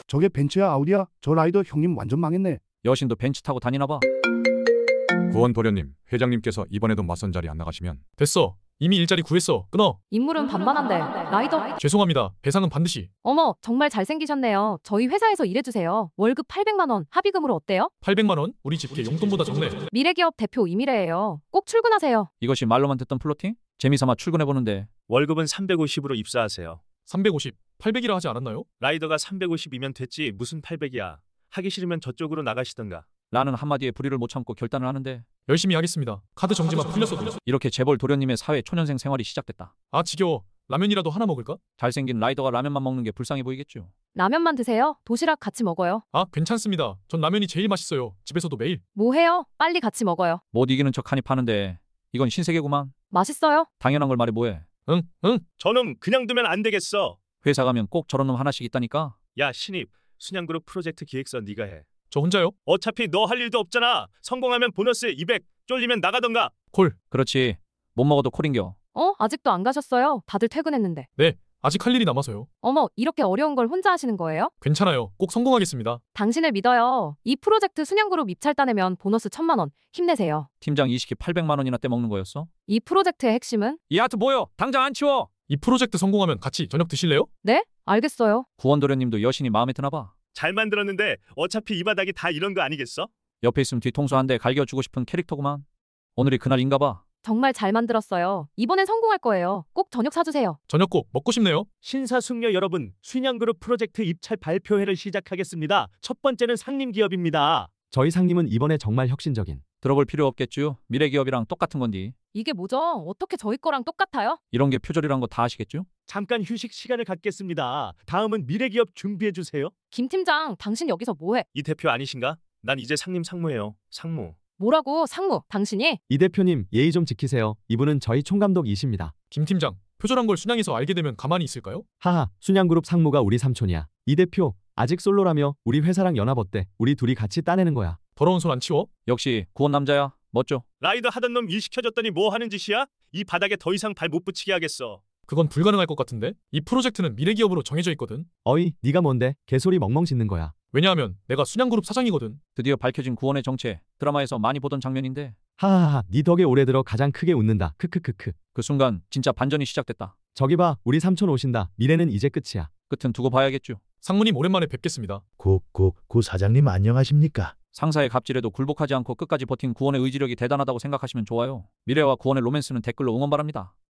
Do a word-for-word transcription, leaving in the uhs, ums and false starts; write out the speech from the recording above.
저게 벤츠야 아우디야? 저 라이더 형님 완전 망했네. 여신도 벤츠 타고 다니나 봐. 구원 도련님, 회장님께서 이번에도 맞선 자리 안 나가시면 됐어. 이미 일자리 구했어. 끊어. 인물은 반반한데 라이더. 죄송합니다. 배상은 반드시. 어머 정말 잘생기셨네요. 저희 회사에서 일해주세요. 월급 팔백만 원 합의금으로 어때요? 팔백만 원? 우리 집게 용돈보다 적네. 미래기업 대표 이미래예요. 꼭 출근하세요. 이것이 말로만 듣던 플로팅? 재미삼아 출근해보는데. 월급은 삼백오십으로 입사하세요. 삼백오십, 팔백이라 하지 않았나요? 라이더가 삼백오십이면 됐지 무슨 팔백이야. 하기 싫으면 저쪽으로 나가시던가. 라는 한마디에 불의를 못 참고 결단을 하는데 열심히 하겠습니다. 카드 정지만 풀렸어도. 이렇게 재벌 도련님의 사회 초년생 생활이 시작됐다. 아 지겨워. 라면이라도 하나 먹을까? 잘생긴 라이더가 라면만 먹는 게 불쌍해 보이겠죠. 라면만 드세요. 도시락 같이 먹어요. 아 괜찮습니다. 전 라면이 제일 맛있어요. 집에서도 매일. 뭐 해요? 빨리 같이 먹어요. 못 이기는 척 하니 파는데 이건 신세계구만. 맛있어요? 당연한 걸 말해 뭐해. 응? 응? 저놈 그냥 두면 안 되겠어. 회사 가면 꼭 저런 놈 하나씩 있다니까. 야 신입, 순양그룹 프로젝트 기획서 네가 해. 저 혼자요? 어차피 너 할 일도 없잖아. 성공하면 보너스 이백, 쫄리면 나가던가. 콜. 그렇지. 못 먹어도 콜인겨. 어? 아직도 안 가셨어요? 다들 퇴근했는데. 네. 아직 할 일이 남아서요. 어머 이렇게 어려운 걸 혼자 하시는 거예요? 괜찮아요. 꼭 성공하겠습니다. 당신을 믿어요. 이 프로젝트 순양그룹 입찰 따내면 보너스 천만 원. 힘내세요. 팀장 이식이 팔백만 원이나 떼먹는 거였어? 이 프로젝트의 핵심은? 이 아트 뭐요? 당장 안 치워. 이 프로젝트 성공하면 같이 저녁 드실래요? 네? 알겠어요. 구원 도련님도 여신이 마음에 드나 봐. 잘 만들었는데 어차피 이 바닥이 다 이런 거 아니겠어? 옆에 있으면 뒤통수 한 대 갈겨주고 싶은 캐릭터구만. 오늘이 그날인가 봐. 정말 잘 만들었어요. 이번엔 성공할 거예요. 꼭 저녁 사주세요. 저녁 꼭 먹고 싶네요. 신사숙녀 여러분, 순양그룹 프로젝트 입찰 발표회를 시작하겠습니다. 첫 번째는 상림기업입니다. 저희 상님은 이번에 정말 혁신적인 들어볼 필요 없겠죠. 미래기업이랑 똑같은 건디. 이게 뭐죠? 어떻게 저희 거랑 똑같아요? 이런 게 표절이란 거 다 아시겠죠? 잠깐 휴식 시간을 갖겠습니다. 다음은 미래기업 준비해주세요. 김 팀장, 당신 여기서 뭐해? 이 대표 아니신가? 난 이제 상님 상무예요. 상무. 뭐라고? 상무, 당신이? 이 대표님 예의 좀 지키세요. 이분은 저희 총감독이십니다. 김 팀장, 표절한 걸 순양에서 알게 되면 가만히 있을까요? 하하, 순양그룹 상무가 우리 삼촌이야. 이 대표 아직 솔로라며 우리 회사랑 연합 어때? 우리 둘이 같이 따내는 거야. 더러운 손 안 치워? 역시 구원 남자야. 멋져. 라이더 하던 놈 일 시켜줬더니 뭐 하는 짓이야? 이 바닥에 더 이상 발 못 붙이게 하겠어. 그건 불가능할 것 같은데? 이 프로젝트는 미래기업으로 정해져 있거든. 어이, 네가 뭔데? 개소리 멍멍 짖는 거야. 왜냐하면 내가 순양그룹 사장이거든. 드디어 밝혀진 구원의 정체. 드라마에서 많이 보던 장면인데 하하하, 네 덕에 올해 들어 가장 크게 웃는다. 크크크크. 그 순간 진짜 반전이 시작됐다. 저기 봐, 우리 삼촌 오신다. 미래는 이제 끝이야. 끝은 두고 봐야겠죠. 상무님 오랜만에 뵙겠습니다. 구, 구, 구 사장님 안녕하십니까? 상사의 갑질에도 굴복하지 않고 끝까지 버틴 구원의 의지력이 대단하다고 생각하시면 좋아요. 미래와 구원의 로맨스는 댓글로 응원 바랍니다.